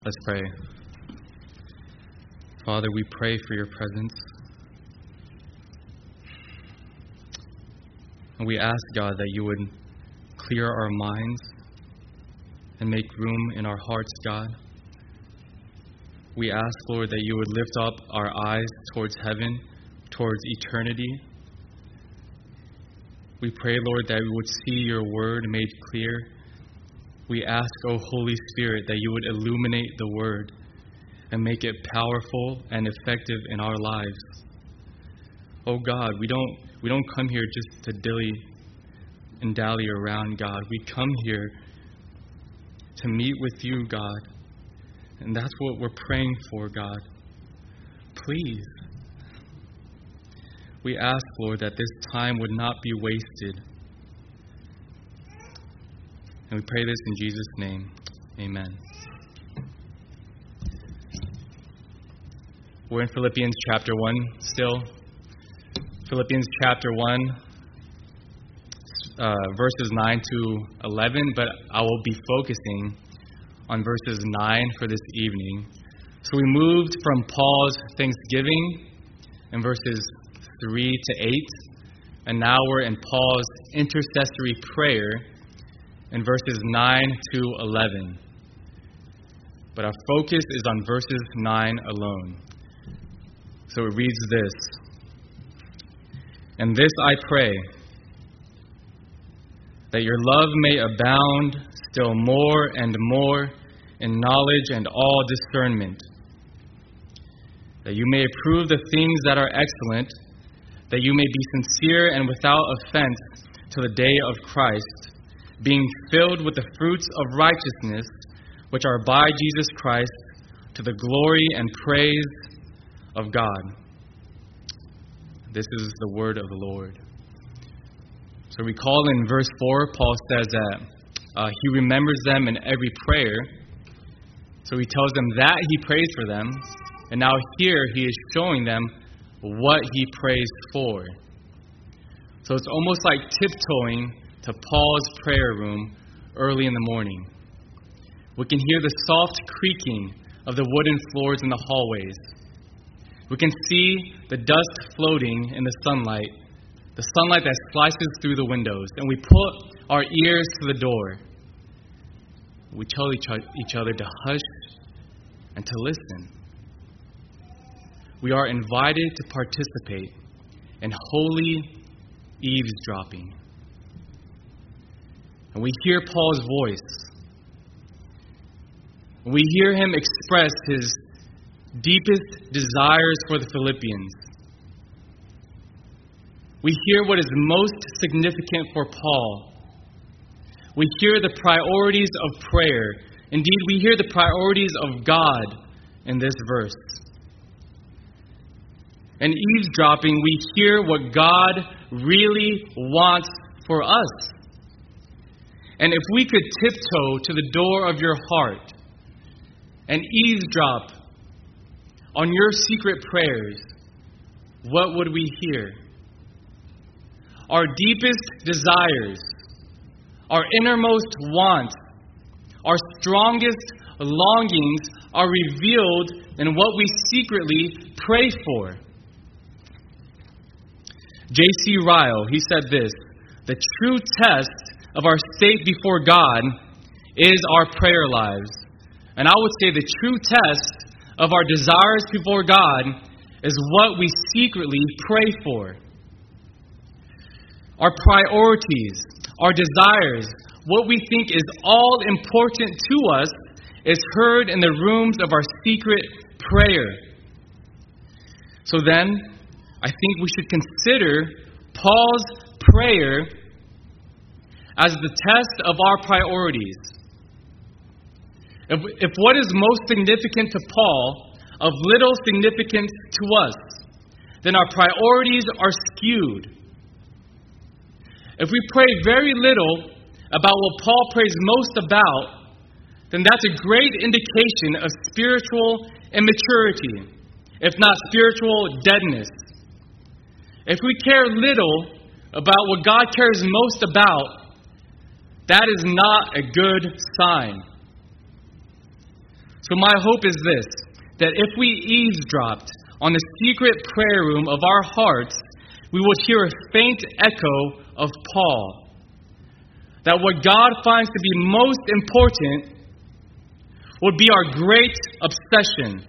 Let's pray. Father, we pray for your presence. And we ask, God, that you would clear our minds and make room in our hearts, God. We ask, Lord, that you would lift up our eyes towards heaven, towards eternity. We pray, Lord, that we would see your word made clear. We ask, O Holy Spirit, that you would illuminate the word and make it powerful and effective in our lives. Oh God, we don't come here just to dilly and dally around, God. We come here to meet with you, God. And that's what we're praying for, God. Please. We ask, Lord, that this time would not be wasted. And we pray this in Jesus' name. Amen. We're in Philippians chapter 1 still. Philippians chapter 1, verses 9 to 11, but I will be focusing on verses 9 for this evening. So we moved from Paul's thanksgiving in verses 3 to 8, and now we're in Paul's intercessory prayer in verses 9 to 11. But our focus is on verses 9 alone. So it reads this: "And this I pray, that your love may abound still more and more in knowledge and all discernment, that you may approve the things that are excellent, that you may be sincere and without offense to the day of Christ, being filled with the fruits of righteousness, which are by Jesus Christ, to the glory and praise of God." This is the word of the Lord. So recall in verse 4, Paul says that he remembers them in every prayer. So he tells them that he prays for them. And now here he is showing them what he prays for. So it's almost like tiptoeing to Paul's prayer room early in the morning. We can hear the soft creaking of the wooden floors in the hallways. We can see the dust floating in the sunlight that slices through the windows, and we put our ears to the door. We tell each other to hush and to listen. We are invited to participate in holy eavesdropping. And we hear Paul's voice. We hear him express his deepest desires for the Philippians. We hear what is most significant for Paul. We hear the priorities of prayer. Indeed, we hear the priorities of God in this verse. In eavesdropping, we hear what God really wants for us. And if we could tiptoe to the door of your heart and eavesdrop on your secret prayers, what would we hear? Our deepest desires, our innermost wants, our strongest longings are revealed in what we secretly pray for. J.C. Ryle, he said this: "The true test of our state before God is our prayer lives." And I would say the true test of our desires before God is what we secretly pray for. Our priorities, our desires, what we think is all important to us is heard in the rooms of our secret prayer. So then, I think we should consider Paul's prayer as the test of our priorities. If what is most significant to Paul of little significance to us, then our priorities are skewed. If we pray very little about what Paul prays most about, then that's a great indication of spiritual immaturity, if not spiritual deadness. If we care little about what God cares most about, that is not a good sign. So my hope is this, that if we eavesdropped on the secret prayer room of our hearts, we would hear a faint echo of Paul. That what God finds to be most important would be our great obsession.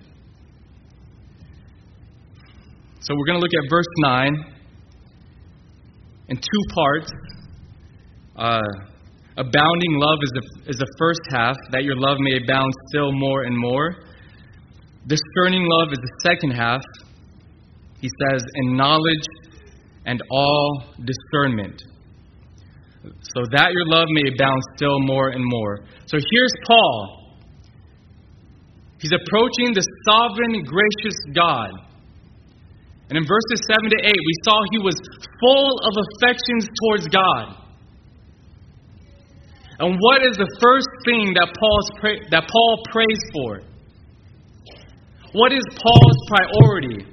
So we're going to look at verse 9 in two parts. Abounding love is the first half, that your love may abound still more and more. Discerning love is the second half. He says, in knowledge and all discernment, so that your love may abound still more and more. So here's Paul. He's approaching the sovereign, gracious God. And in verses 7 to 8, we saw he was full of affections towards God. And what is the first thing that Paul prays for? What is Paul's priority?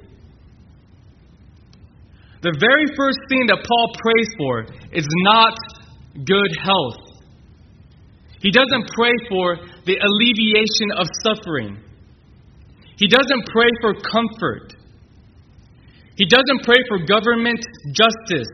The very first thing that Paul prays for is not good health. He doesn't pray for the alleviation of suffering. He doesn't pray for comfort. He doesn't pray for government justice.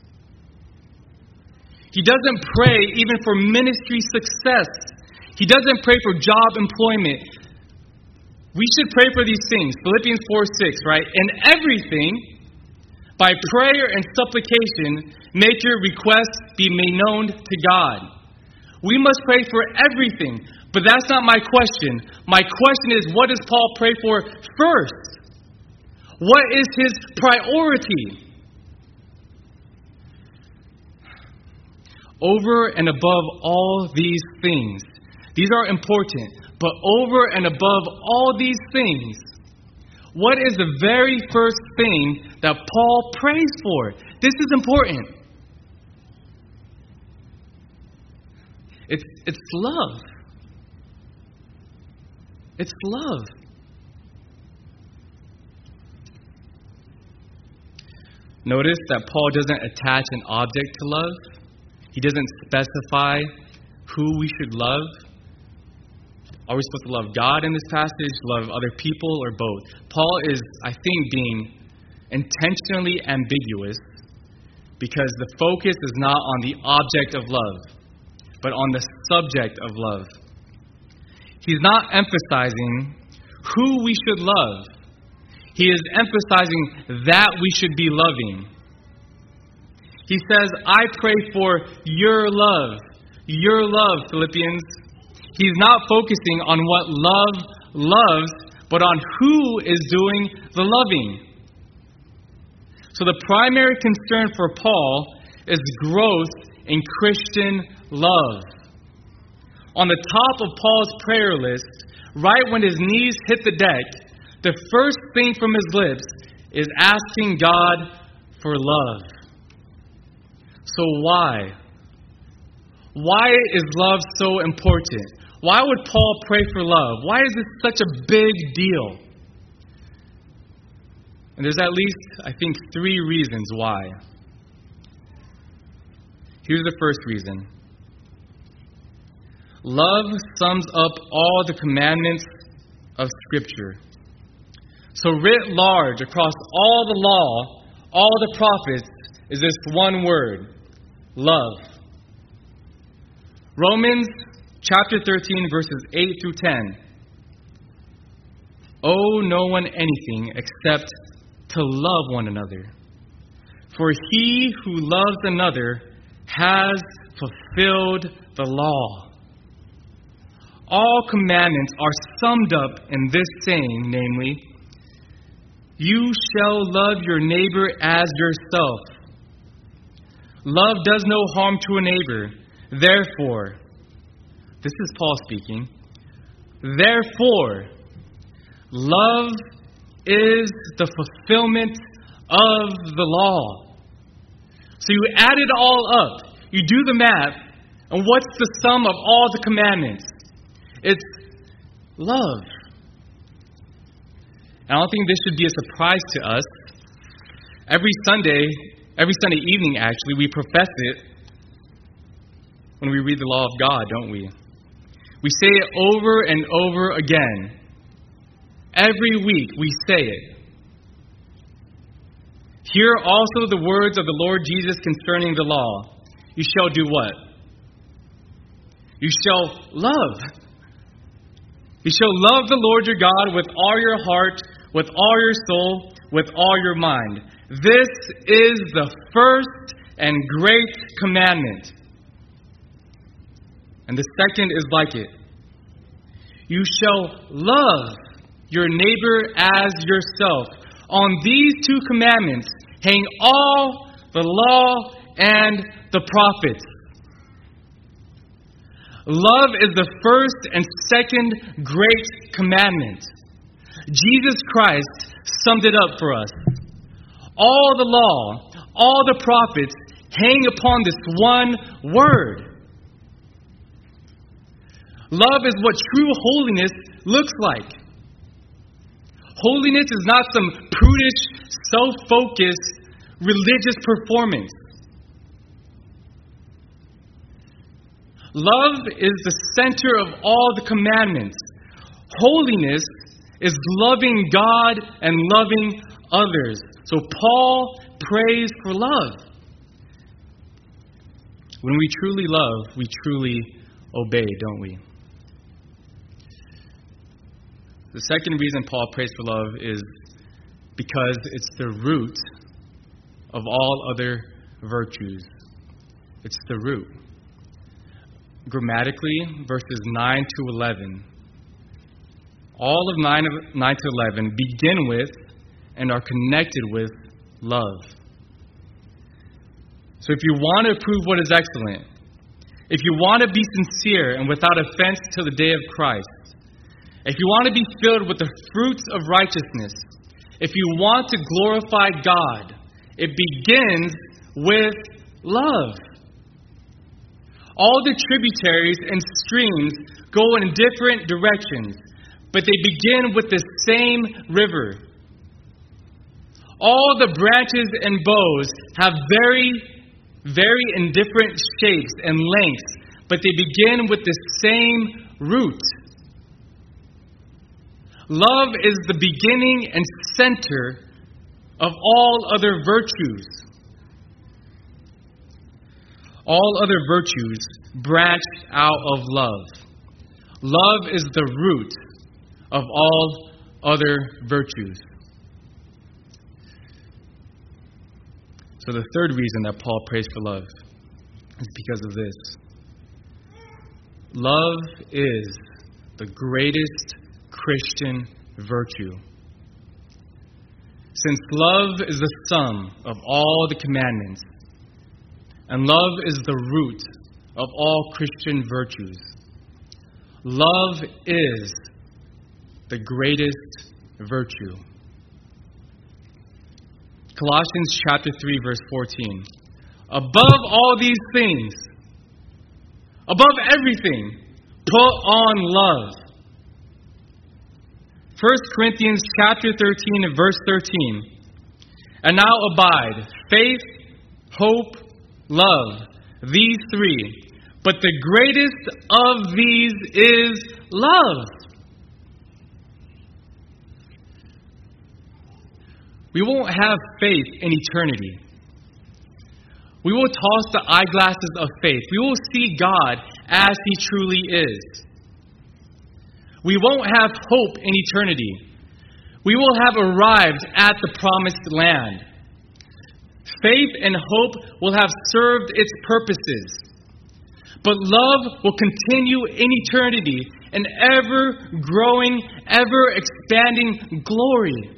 He doesn't pray even for ministry success. He doesn't pray for job employment. We should pray for these things. Philippians 4:6, right? In everything, by prayer and supplication, make your requests be made known to God. We must pray for everything, but that's not my question. My question is, what does Paul pray for first? What is his priority? Over and above all these things, these are important, but over and above all these things, what is the very first thing that Paul prays for? This is important. It's love. It's love. Notice that Paul doesn't attach an object to love. He doesn't specify who we should love. Are we supposed to love God in this passage, love other people, or both? Paul is, I think, being intentionally ambiguous because the focus is not on the object of love, but on the subject of love. He's not emphasizing who we should love. He is emphasizing that we should be loving. He says, I pray for your love, Philippians. He's not focusing on what love loves, but on who is doing the loving. So the primary concern for Paul is growth in Christian love. On the top of Paul's prayer list, right when his knees hit the deck, the first thing from his lips is asking God for love. So why? Why is love so important? Why would Paul pray for love? Why is this such a big deal? And there's at least, I think, 3 reasons why. Here's the first reason. Love sums up all the commandments of Scripture. So writ large across all the law, all the prophets, is this one word, love. Romans chapter 13, verses 8 through 10. Owe no one anything except to love one another. For he who loves another has fulfilled the law. All commandments are summed up in this saying, namely, you shall love your neighbor as yourself. Love does no harm to a neighbor. Therefore, this is Paul speaking, therefore, love is the fulfillment of the law. So you add it all up. You do the math, and what's the sum of all the commandments? It's love. And I don't think this should be a surprise to us. Every Sunday evening, actually, we profess it when we read the law of God, don't we? We say it over and over again. Every week we say it. Here are also the words of the Lord Jesus concerning the law. You shall do what? You shall love. You shall love the Lord your God with all your heart, with all your soul, with all your mind. This is the first and great commandment. And the second is like it. You shall love your neighbor as yourself. On these two commandments hang all the law and the prophets. Love is the first and second great commandment. Jesus Christ summed it up for us. All the law, all the prophets hang upon this one word. Love is what true holiness looks like. Holiness is not some prudish, self-focused, religious performance. Love is the center of all the commandments. Holiness is loving God and loving others. So Paul prays for love. When we truly love, we truly obey, don't we? The second reason Paul prays for love is because it's the root of all other virtues. It's the root. Grammatically, verses 9 to 11. All of 9 to 11 begin with and are connected with love. So if you want to prove what is excellent, if you want to be sincere and without offense till the day of Christ, if you want to be filled with the fruits of righteousness, if you want to glorify God, it begins with love. All the tributaries and streams go in different directions, but they begin with the same river. All the branches and boughs have very in different shapes and lengths, but they begin with the same root. Love is the beginning and center of all other virtues. All other virtues branch out of love. Love is the root of all other virtues. So the third reason that Paul prays for love is because of this. Love is the greatest Christian virtue. Since love is the sum of all the commandments, and love is the root of all Christian virtues, love is the greatest virtue. Colossians chapter 3, verse 14. Above all these things, above everything, put on love. 1 Corinthians chapter 13 and verse 13. And now abide faith, hope, love, these three. But the greatest of these is love. We won't have faith in eternity. We will toss the eyeglasses of faith. We will see God as He truly is. We won't have hope in eternity. We will have arrived at the promised land. Faith and hope will have served its purposes. But love will continue in eternity in ever-growing, ever-expanding glory.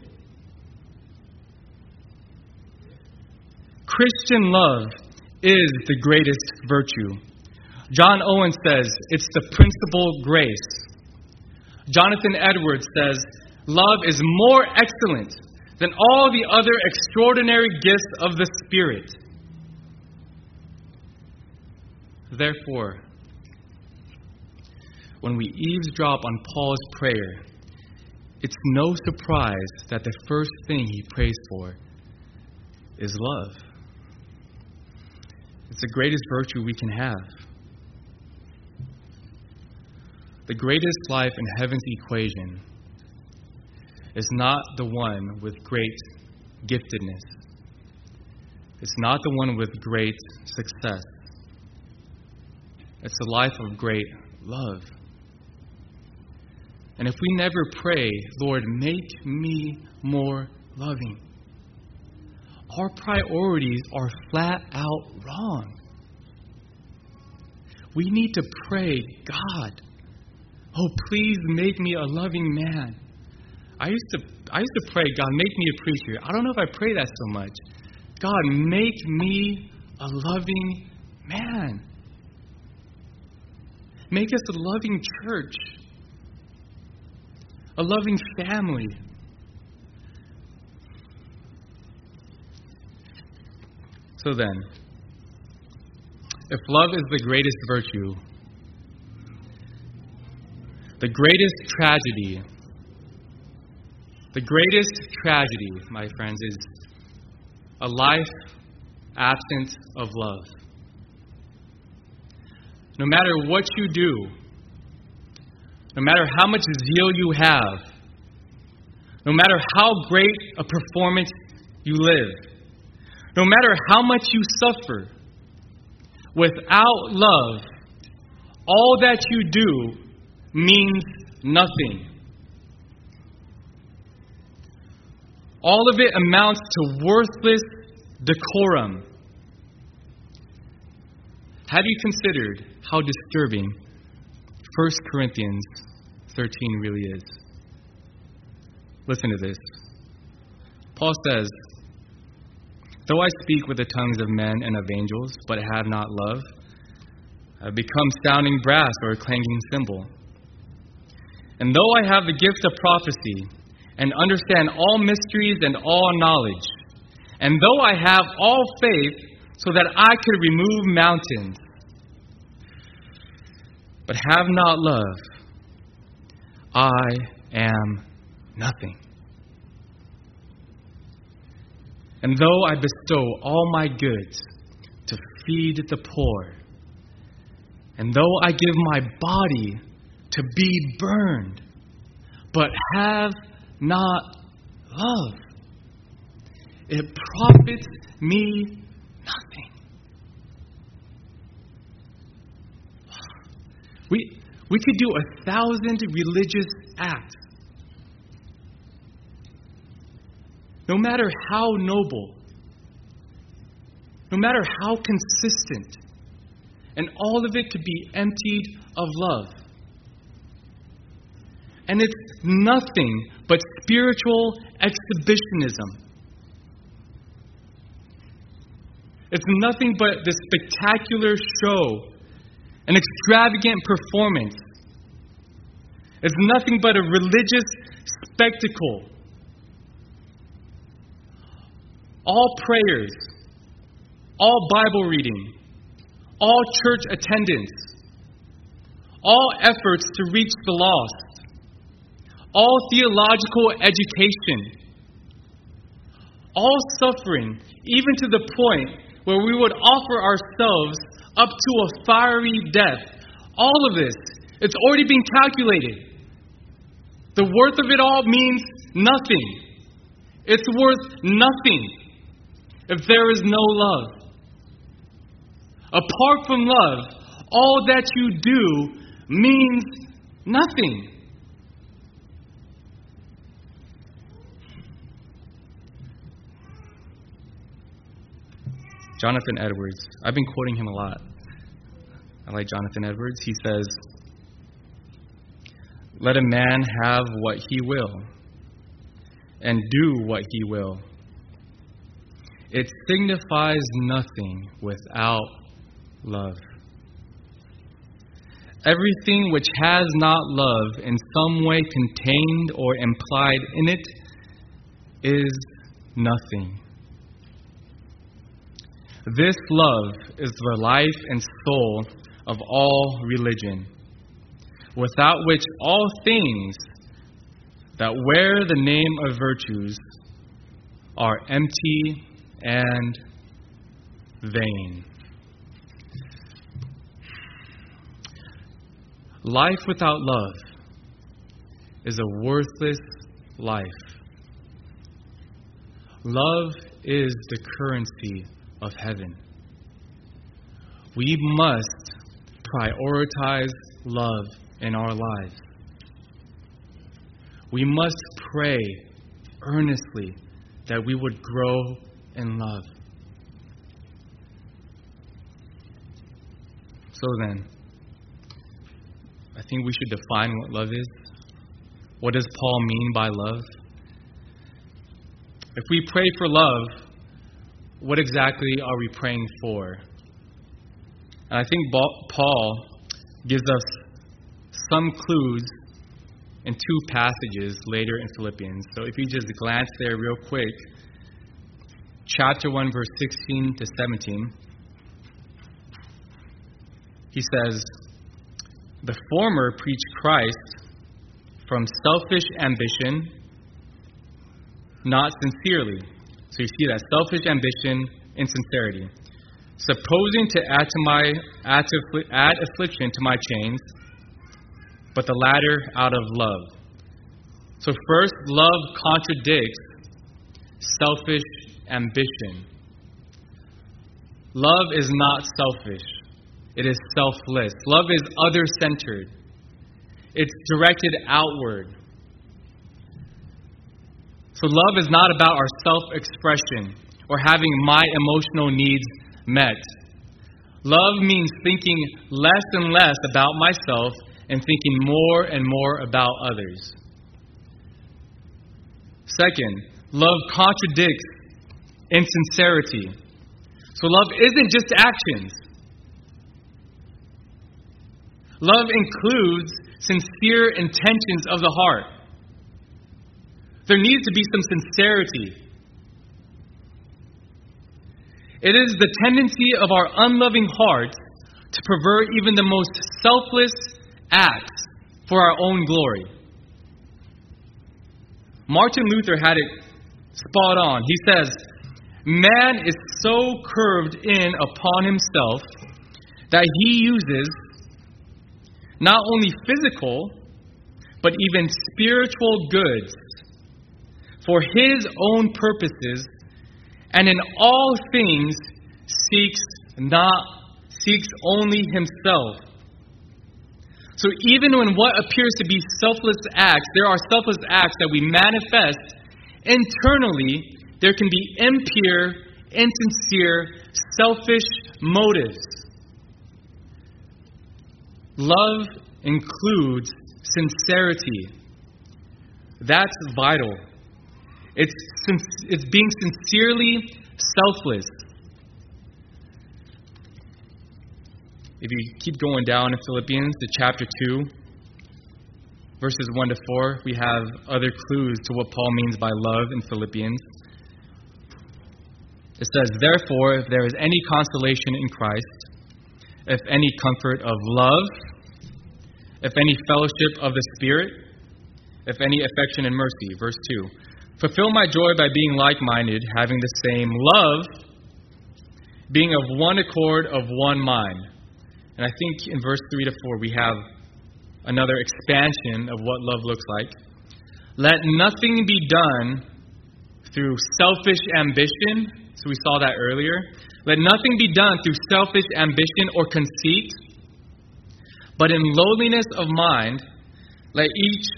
Christian love is the greatest virtue. John Owen says it's the principal grace. Jonathan Edwards says, love is more excellent than all the other extraordinary gifts of the Spirit. Therefore, when we eavesdrop on Paul's prayer, it's no surprise that the first thing he prays for is love. It's the greatest virtue we can have. The greatest life in heaven's equation is not the one with great giftedness. It's not the one with great success. It's a life of great love. And if we never pray, Lord, make me more loving, our priorities are flat out wrong. We need to pray, God, oh, please make me a loving man. I used to pray, God, make me a preacher. I don't know if I pray that so much. God, make me a loving man. Make us a loving church, a loving family. So then, if love is the greatest virtue, the greatest tragedy, my friends, is a life absent of love. No matter what you do, no matter how much zeal you have, no matter how great a performance you live, no matter how much you suffer, without love, all that you do means nothing. All of it amounts to worthless decorum. Have you considered how disturbing 1 Corinthians 13 really is? Listen to this. Paul says, though I speak with the tongues of men and of angels, but have not love, I become sounding brass or a clanging cymbal. And though I have the gift of prophecy, and understand all mysteries and all knowledge, and though I have all faith so that I could remove mountains, but have not love, I am nothing. And though I bestow all my goods to feed the poor, and though I give my body to be burned, but have not love, it profits me nothing. We could do 1,000 religious acts. No matter how noble, no matter how consistent, and all of it could be emptied of love. And it's nothing but spiritual exhibitionism. It's nothing but the spectacular show, an extravagant performance. It's nothing but a religious spectacle. All prayers, all Bible reading, all church attendance, all efforts to reach the lost, all theological education, all suffering, even to the point where we would offer ourselves up to a fiery death. All of this, it's already been calculated. The worth of it all means nothing. It's worth nothing if there is no love. Apart from love, all that you do means nothing. Jonathan Edwards. I've been quoting him a lot. I like Jonathan Edwards. He says, "Let a man have what he will, and do what he will. It signifies nothing without love. Everything which has not love in some way contained or implied in it is nothing. This love is the life and soul of all religion, without which all things that wear the name of virtues are empty and vain." Life without love is a worthless life. Love is the currency of heaven. We must prioritize love in our lives. We must pray earnestly that we would grow in love. So then, I think we should define what love is. What does Paul mean by love? If we pray for love, what exactly are we praying for? And I think Paul gives us some clues in two passages later in Philippians. So if you just glance there real quick, chapter 1, verse 16 to 17, he says, "The former preach Christ from selfish ambition, not sincerely." So you see that, selfish ambition, insincerity. "Supposing to add affliction to my chains, but the latter out of love." So first, love contradicts selfish ambition. Love is not selfish. It is selfless. Love is other-centered. It's directed outward. So love is not about our self-expression or having my emotional needs met. Love means thinking less and less about myself and thinking more and more about others. Second, love contradicts insincerity. So love isn't just actions. Love includes sincere intentions of the heart. There needs to be some sincerity. It is the tendency of our unloving hearts to pervert even the most selfless acts for our own glory. Martin Luther had it spot on. He says, "Man is so curved in upon himself that he uses not only physical, but even spiritual goods for his own purposes, and in all things seeks only himself." So even when what appears to be selfless acts, there are selfless acts that we manifest internally, there can be impure, insincere, selfish motives. Love includes sincerity. That's vital. It's being sincerely selfless. If you keep going down in Philippians to chapter 2, verses 1 to 4, we have other clues to what Paul means by love in Philippians. It says, "Therefore, if there is any consolation in Christ, if any comfort of love, if any fellowship of the Spirit, if any affection and mercy." Verse 2, "Fulfill my joy by being like-minded, having the same love, being of one accord, of one mind." And I think in verse 3 to 4 we have another expansion of what love looks like. "Let nothing be done through selfish ambition." So we saw that earlier. "Let nothing be done through selfish ambition or conceit, but in lowliness of mind, let each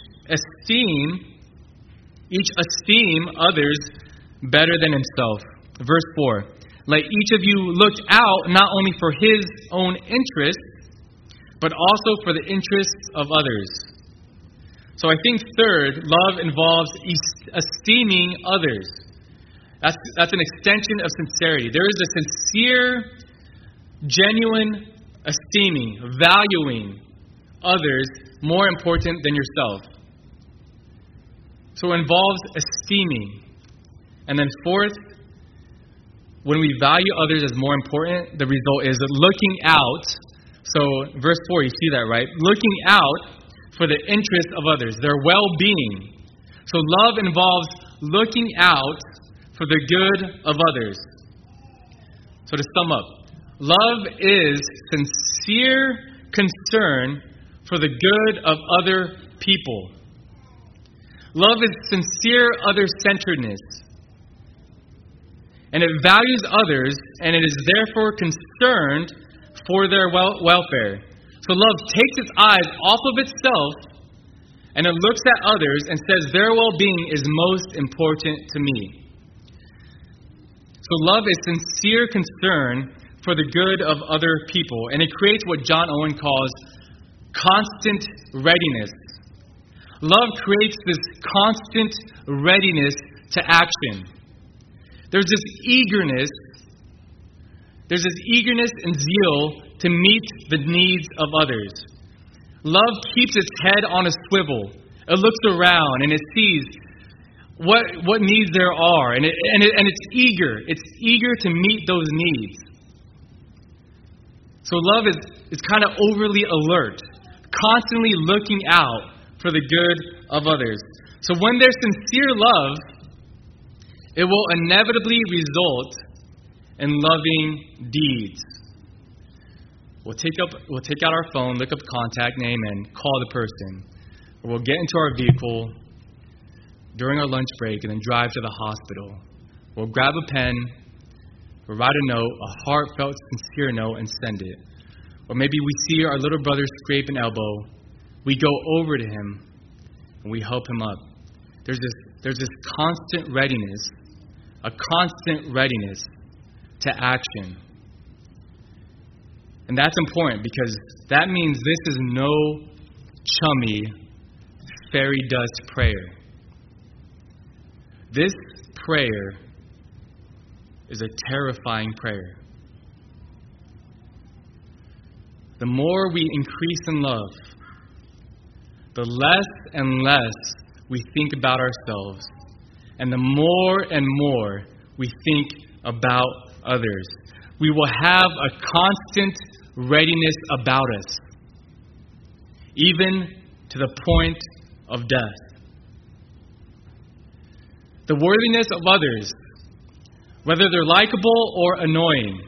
esteem others better than himself." Verse 4, "Let each of you look out not only for his own interests, but also for the interests of others." So I think third, love involves esteeming others. That's an extension of sincerity. There is a sincere, genuine esteeming, valuing others more important than yourself. So it involves esteeming. And then fourth, when we value others as more important, the result is looking out. So verse 4, you see that, right? Looking out for the interests of others, their well-being. So love involves looking out for the good of others. So to sum up, love is sincere concern for the good of other people. Love is sincere other-centeredness, and it values others, and it is therefore concerned for their welfare. So love takes its eyes off of itself, and it looks at others and says their well-being is most important to me. So love is sincere concern for the good of other people, and it creates what John Owen calls constant readiness. Love creates this constant readiness to action. There's this eagerness and zeal to meet the needs of others. Love keeps its head on a swivel. It looks around and it sees what needs there are, and it's eager. It's eager to meet those needs. So love is kind of overly alert, constantly looking out for the good of others. So when there's sincere love, it will inevitably result in loving deeds. We'll take out our phone, look up contact name, and call the person. Or we'll get into our vehicle during our lunch break and then drive to the hospital. We'll grab a pen, we'll write a note, a heartfelt, sincere note, and send it. Or maybe we see our little brother scrape an elbow. We go over to him and we help him up. There's this constant readiness, a constant readiness to action. And that's important because that means this is no chummy fairy dust prayer. This prayer is a terrifying prayer. The more we increase in love, the less and less we think about ourselves, and the more and more we think about others. We will have a constant readiness about us, even to the point of death. The worthiness of others, whether they're likable or annoying,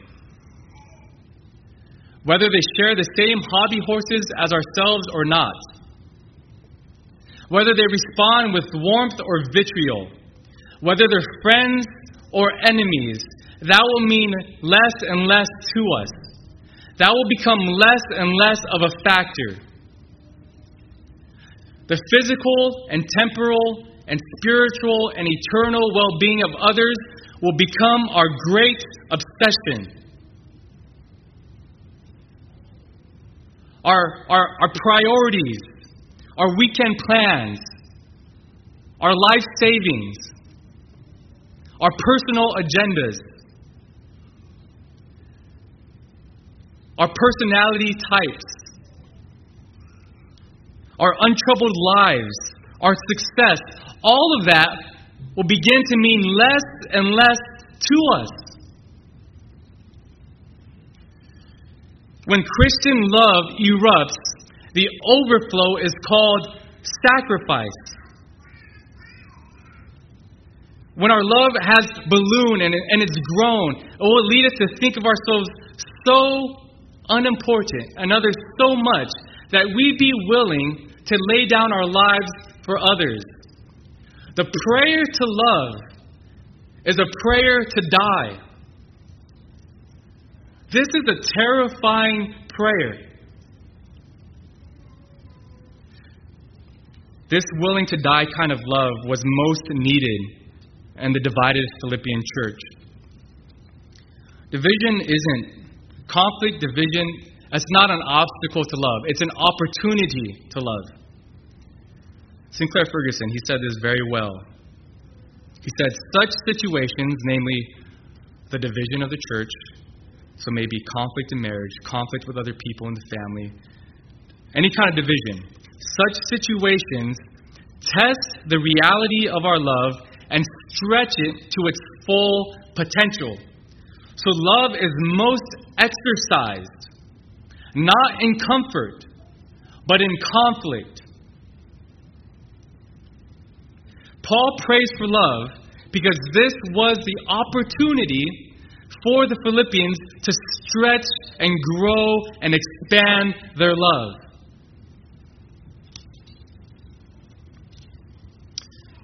whether they share the same hobby horses as ourselves or not, whether they respond with warmth or vitriol, whether they're friends or enemies, that will mean less and less to us. That will become less and less of a factor. The physical and temporal and spiritual and eternal well-being of others will become our great obsession. Our priorities, our weekend plans, our life savings, our personal agendas, our personality types, our untroubled lives, our success, all of that will begin to mean less and less to us. When Christian love erupts, the overflow is called sacrifice. When our love has ballooned and it's grown, it will lead us to think of ourselves so unimportant and others so much that we be willing to lay down our lives for others. The prayer to love is a prayer to die. This is a terrifying prayer. This willing to die kind of love was most needed in the divided Philippian church. Conflict, division, it's not an obstacle to love. It's an opportunity to love. Sinclair Ferguson, he said this very well. He said, such situations, namely the division of the church, so maybe conflict in marriage, conflict with other people in the family, any kind of division, such situations test the reality of our love and stretch it to its full potential. So love is most exercised, not in comfort, but in conflict. Paul prays for love because this was the opportunity for the Philippians to stretch and grow and expand their love.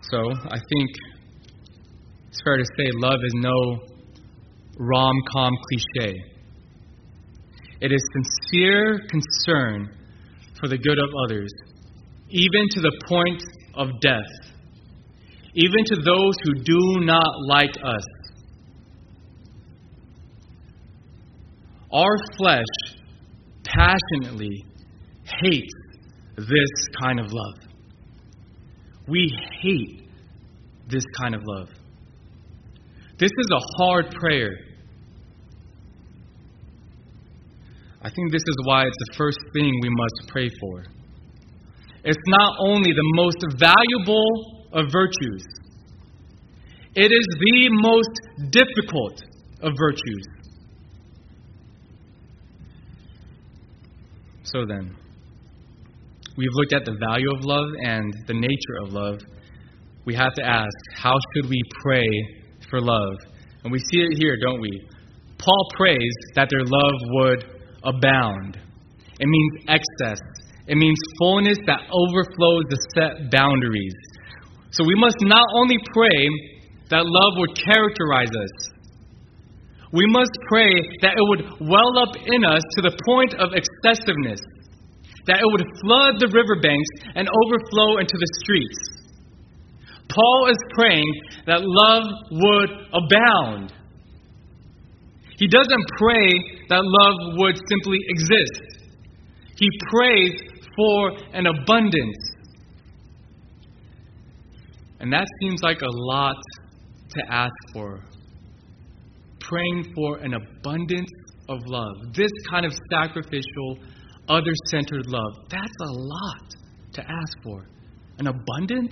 So, I think it's fair to say love is no rom-com cliche. It is sincere concern for the good of others, even to the point of death, even to those who do not like us. Our flesh passionately hates this kind of love. We hate this kind of love. This is a hard prayer. I think this is why it's the first thing we must pray for. It's not only the most valuable of virtues, it is the most difficult of virtues. So then, we've looked at the value of love and the nature of love. We have to ask, how should we pray for love? And we see it here, don't we? Paul prays that their love would abound. It means excess. It means fullness that overflows the set boundaries. So we must not only pray that love would characterize us, we must pray that it would well up in us to the point of excessiveness, that it would flood the riverbanks and overflow into the streets. Paul is praying that love would abound. He doesn't pray that love would simply exist. He prays for an abundance. And that seems like a lot to ask for. Praying for an abundance of love. This kind of sacrificial, other-centered love. That's a lot to ask for. An abundance?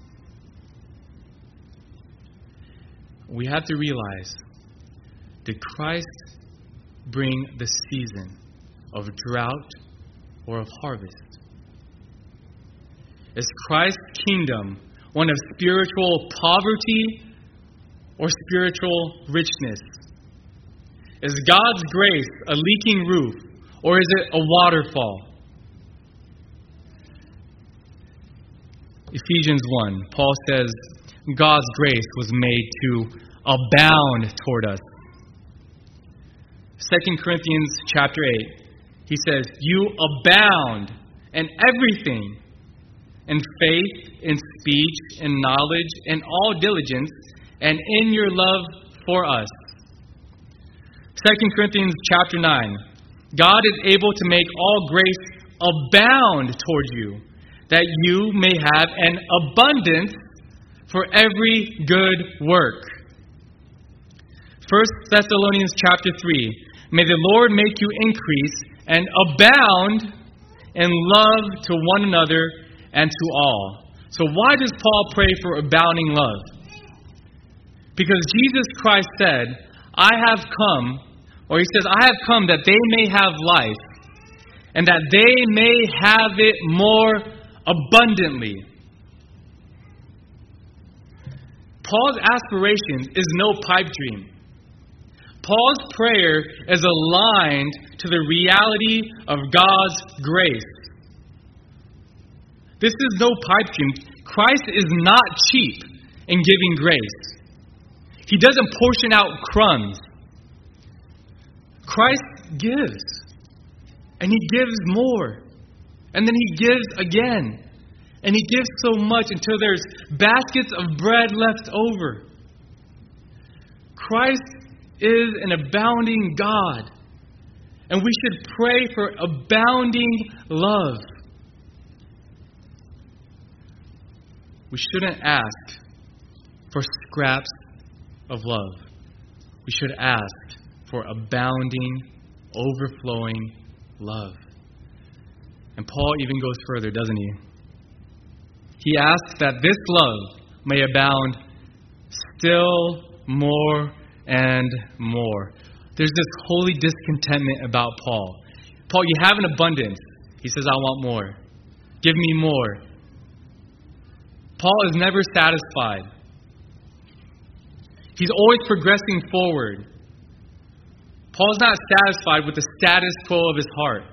We have to realize, did Christ bring the season of drought or of harvest? Is Christ's kingdom one of spiritual poverty or spiritual richness? Is God's grace a leaking roof, or is it a waterfall? Ephesians 1, Paul says, God's grace was made to abound toward us. 2 Corinthians chapter 8, he says, you abound in everything, in faith, in speech, in knowledge, in all diligence, and in your love for us. 2 Corinthians chapter 9, God is able to make all grace abound toward you, that you may have an abundance for every good work. 1 Thessalonians chapter 3, may the Lord make you increase and abound in love to one another and to all. So why does Paul pray for abounding love? Because Jesus Christ said, I have come, or he says, I have come that they may have life, and that they may have it more abundantly. Paul's aspiration is no pipe dream. Paul's prayer is aligned to the reality of God's grace. This is no pipe dream. Christ is not cheap in giving grace. He doesn't portion out crumbs. Christ gives. And he gives more. And then he gives again. And he gives so much until there's baskets of bread left over. Christ is an abounding God. And we should pray for abounding love. We shouldn't ask for scraps of love. We should ask for abounding, overflowing love. And Paul even goes further, doesn't he? He asks that this love may abound still more and more. There's this holy discontentment about Paul. Paul, you have an abundance. He says, I want more. Give me more. Paul is never satisfied. He's always progressing forward. Paul's not satisfied with the status quo of his heart.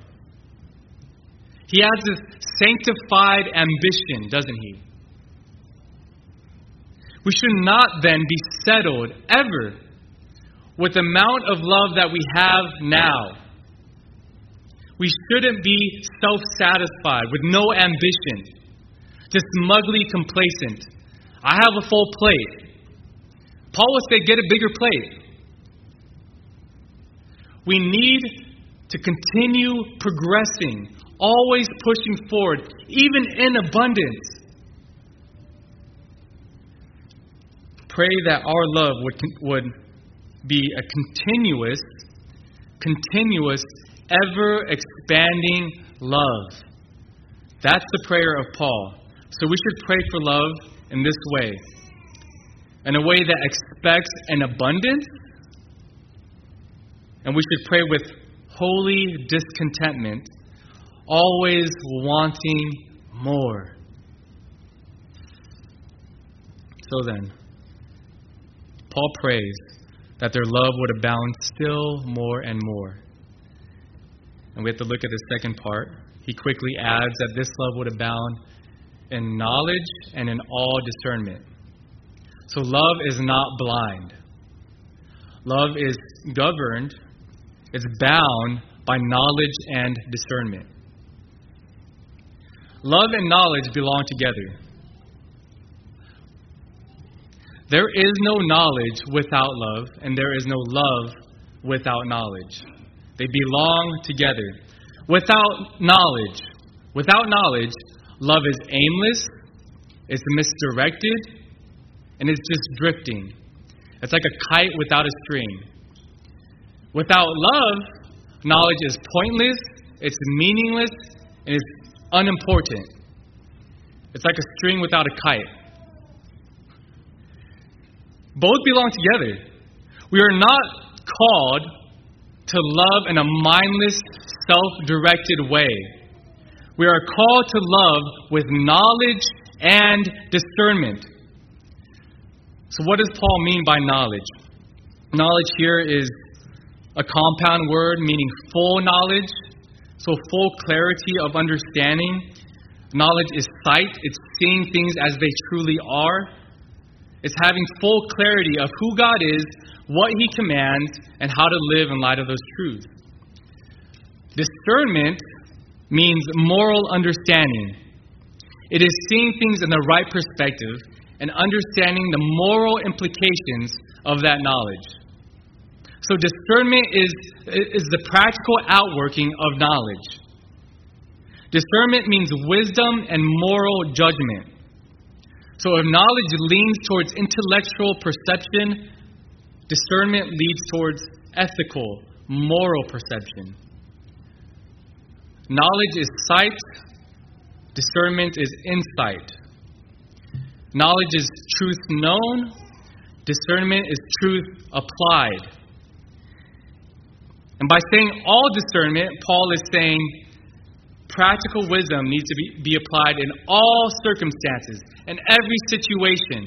He has this sanctified ambition, doesn't he? We should not then be settled ever with the amount of love that we have now. We shouldn't be self-satisfied with no ambition, just smugly complacent. I have a full plate. Paul would say, get a bigger plate. We need to continue progressing, always pushing forward, even in abundance. Pray that our love would be a continuous, ever-expanding love. That's the prayer of Paul. So we should pray for love in this way. In a way that expects an abundance. And we should pray with holy discontentment, always wanting more. So then, Paul prays that their love would abound still more and more. And we have to look at the second part. He quickly adds that this love would abound in knowledge and in all discernment. So love is not blind. Love is governed, it's bound by knowledge and discernment. Love and knowledge belong together. There is no knowledge without love, and there is no love without knowledge. They belong together. Without knowledge, love is aimless, it's misdirected, and it's just drifting. It's like a kite without a string. Without love, knowledge is pointless, it's meaningless, and it's unimportant. It's like a string without a kite. Both belong together. We are not called to love in a mindless, self-directed way. We are called to love with knowledge and discernment. So what does Paul mean by knowledge? Knowledge here is a compound word meaning full knowledge, so full clarity of understanding. Knowledge is sight, it's seeing things as they truly are. It's having full clarity of who God is, what He commands, and how to live in light of those truths. Discernment means moral understanding. It is seeing things in the right perspective and understanding the moral implications of that knowledge. So discernment is the practical outworking of knowledge. Discernment means wisdom and moral judgment. So if knowledge leans towards intellectual perception, discernment leads towards ethical, moral perception. Knowledge is sight, discernment is insight. Knowledge is truth known, discernment is truth applied. And by saying all discernment, Paul is saying practical wisdom needs to be applied in all circumstances, in every situation.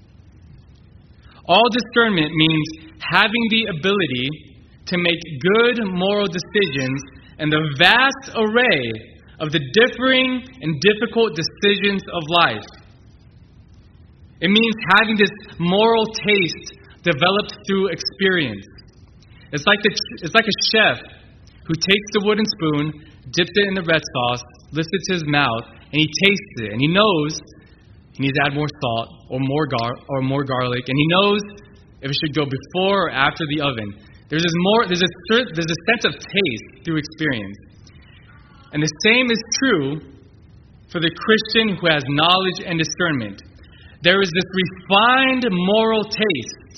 All discernment means having the ability to make good moral decisions in the vast array of the differing and difficult decisions of life. It means having this moral taste developed through experience. It's like a chef who takes the wooden spoon, dips it in the red sauce, lifts it to his mouth, and he tastes it, and he knows he needs to add more salt or more garlic, and he knows if it should go before or after the oven. There's a sense of taste through experience. And the same is true for the Christian who has knowledge and discernment. There is this refined moral taste.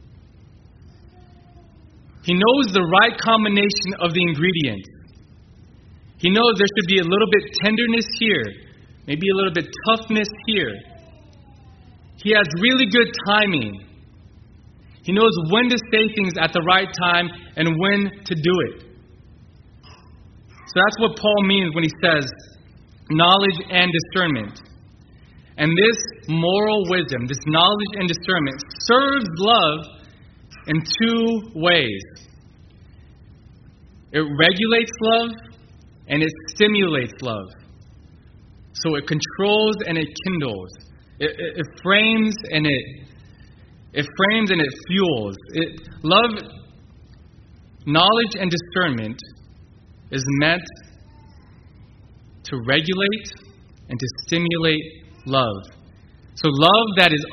He knows the right combination of the ingredients. He knows there should be a little bit tenderness here, maybe a little bit toughness here. He has really good timing. He knows when to say things at the right time and when to do it. So that's what Paul means when he says knowledge and discernment. And this moral wisdom, this knowledge and discernment, serves love in two ways. It regulates love and it stimulates love. So it controls and it kindles. It frames and it fuels. Love, knowledge and discernment is meant to regulate and to stimulate love. So love that is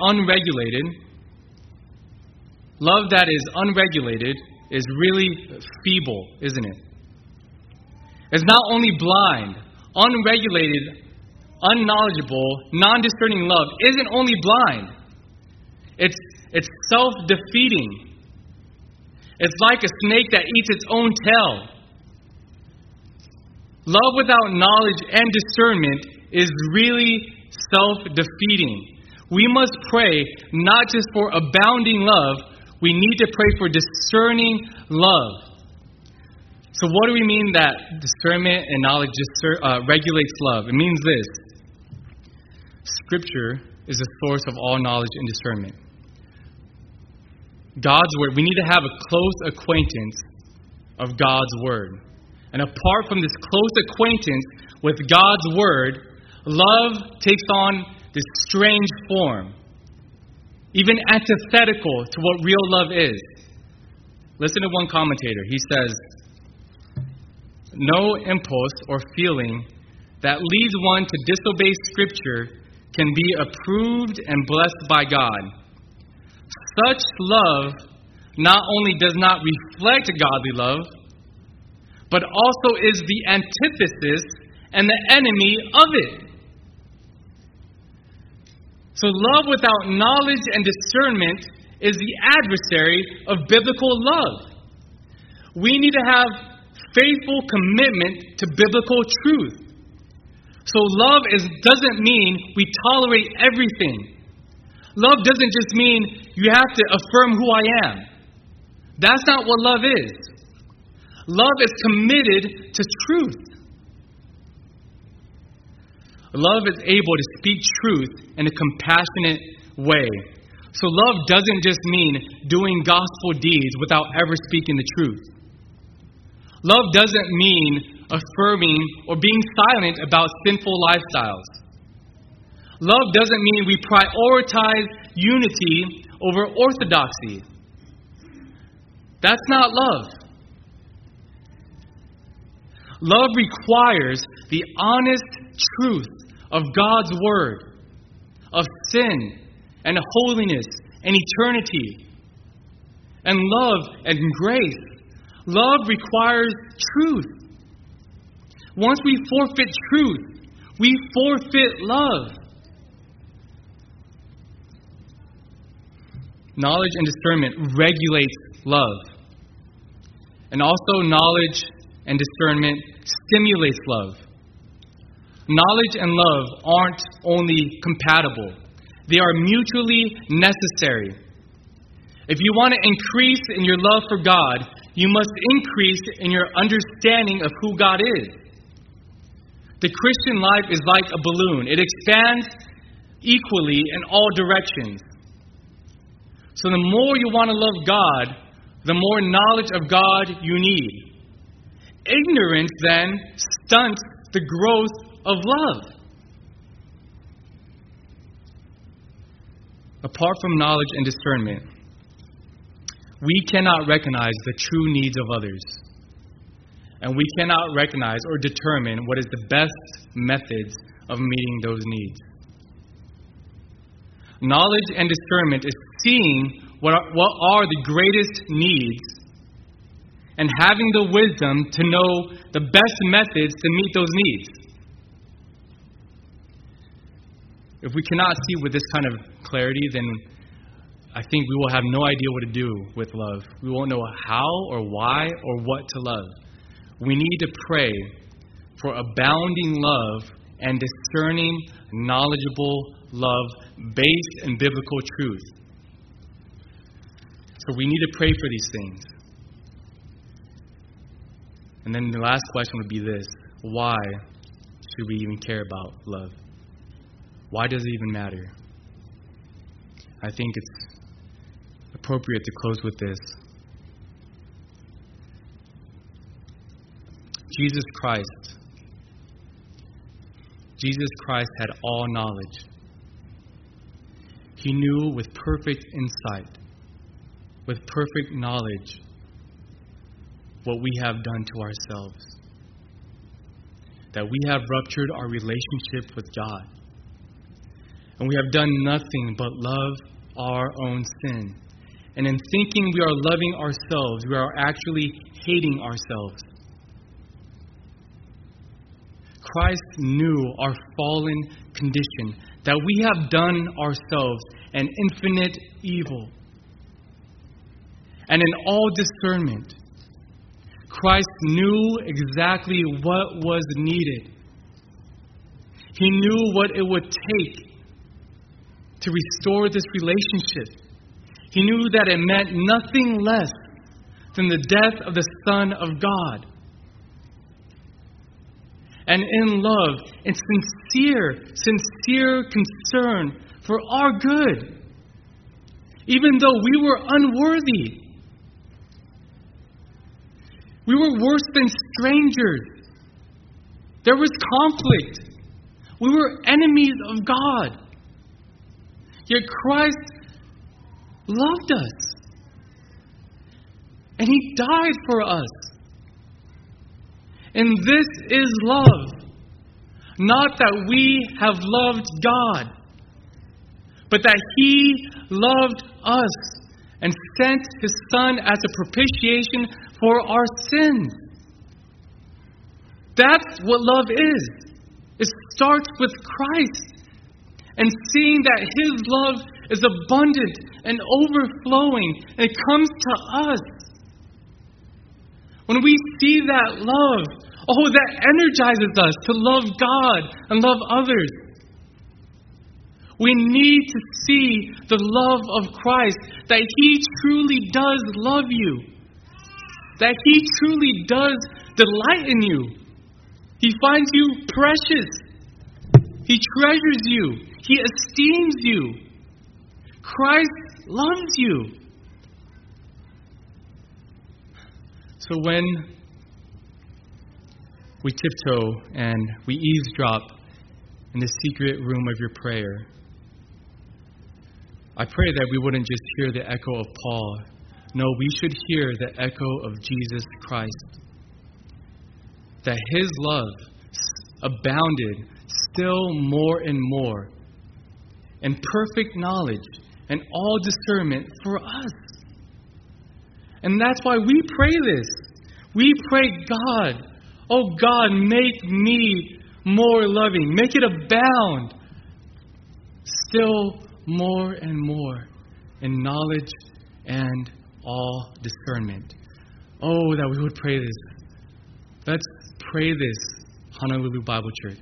unregulated is really feeble, isn't it? It's not only blind, unregulated, unknowledgeable, non-discerning love isn't only blind. It's self-defeating. It's like a snake that eats its own tail. Love without knowledge and discernment is really self-defeating. We must pray not just for abounding love, we need to pray for discerning love. So what do we mean that discernment and knowledge regulates love? It means this. Scripture is the source of all knowledge and discernment. God's Word, we need to have a close acquaintance of God's Word. And apart from this close acquaintance with God's Word, love takes on this strange form, even antithetical to what real love is. Listen to one commentator. He says, "No impulse or feeling that leads one to disobey Scripture can be approved and blessed by God. Such love not only does not reflect godly love, but also is the antithesis and the enemy of it." So love without knowledge and discernment is the adversary of biblical love. We need to have faithful commitment to biblical truth. So love doesn't mean we tolerate everything. Love doesn't just mean you have to affirm who I am. That's not what love is. Love is committed to truth. Love is able to speak truth in a compassionate way. So love doesn't just mean doing gospel deeds without ever speaking the truth. Love doesn't mean affirming or being silent about sinful lifestyles. Love doesn't mean we prioritize unity over orthodoxy. That's not love. Love requires the honest truth of God's Word, of sin and holiness and eternity, and love and grace. Love requires truth. Once we forfeit truth, we forfeit love. Knowledge and discernment regulates love. And also knowledge and discernment stimulates love. Knowledge and love aren't only compatible, they are mutually necessary. If you want to increase in your love for God, you must increase in your understanding of who God is. The Christian life is like a balloon. It expands equally in all directions. So the more you want to love God, the more knowledge of God you need. Ignorance then stunts the growth of love. Apart from knowledge and discernment, we cannot recognize the true needs of others. And we cannot recognize or determine what is the best methods of meeting those needs. Knowledge and discernment is seeing what are the greatest needs and having the wisdom to know the best methods to meet those needs. If we cannot see with this kind of clarity, then I think we will have no idea what to do with love. We won't know how or why or what to love. We need to pray for abounding love and discerning, knowledgeable love based in biblical truth. So we need to pray for these things. And then the last question would be this: why should we even care about love? Why does it even matter? I think it's appropriate to close with this. Jesus Christ had all knowledge. He knew with perfect insight, with perfect knowledge, what we have done to ourselves. That we have ruptured our relationship with God. And we have done nothing but love our own sin. And in thinking we are loving ourselves, we are actually hating ourselves. Christ knew our fallen condition, that we have done ourselves an infinite evil. And in all discernment, Christ knew exactly what was needed. He knew what it would take to restore this relationship. He knew that it meant nothing less than the death of the Son of God. And in love and sincere concern for our good, even though we were unworthy, we were worse than strangers. There was conflict. We were enemies of God. Yet Christ loved us. And He died for us. And this is love. Not that we have loved God, but that He loved us and sent His Son as a propitiation for our sins. That's what love is. It starts with Christ and seeing that His love is abundant and overflowing, and it comes to us. When we see that love, that energizes us to love God and love others. We need to see the love of Christ, that He truly does love you, that He truly does delight in you. He finds you precious. He treasures you. He esteems you. Christ loves you. So when we tiptoe and we eavesdrop in the secret room of your prayer, I pray that we wouldn't just hear the echo of Paul. No, we should hear the echo of Jesus Christ. That His love abounded still more and more in perfect knowledge and all discernment for us. And that's why we pray this. We pray, God, oh God, make me more loving. Make it abound still more and more in knowledge and all discernment. Oh, that we would pray this. Let's pray this, Honolulu Bible Church.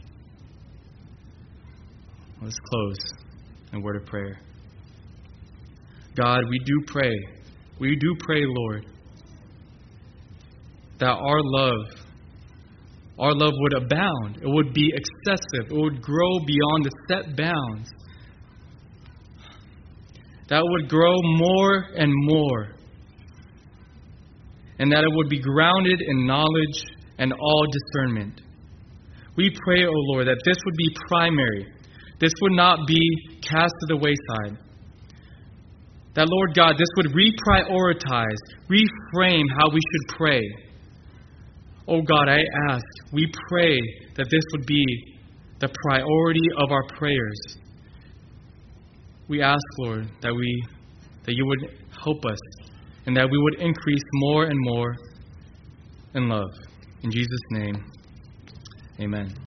Let's close in a word of prayer. God, we do pray, Lord, that our love would abound. It would be excessive. It would grow beyond the set bounds. That would grow more and more. And that it would be grounded in knowledge and all discernment. We pray, O Lord, that this would be primary. This would not be cast to the wayside. That, Lord God, this would reprioritize, reframe how we should pray. Oh God, I ask, we pray that this would be the priority of our prayers. We ask, Lord, that you would help us and that we would increase more and more in love. In Jesus' name, amen.